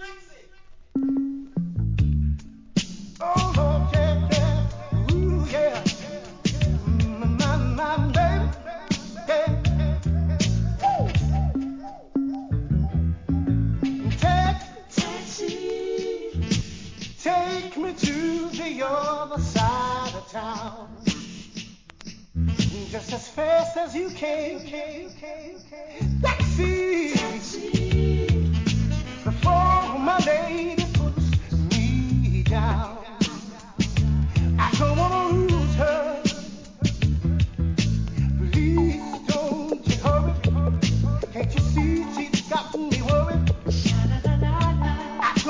Oh, Lord, yeah, yeah. Ooh, yeah. My baby. Yeah. Taxi, take me to the other side of town. Just as fast as you can. Taxi,